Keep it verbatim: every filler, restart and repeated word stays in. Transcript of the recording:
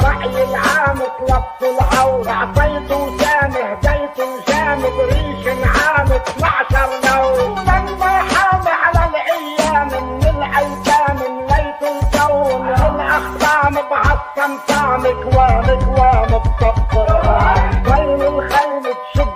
رأي العام طلبت العون، اعطيته سامي هديته جامد، ريش نعام اثنعشر لون. لما حامي على الايام من الايتام مليت الكون، من الاخطام بعصم طعم كوام كوام بصفر. وين الخيل تشد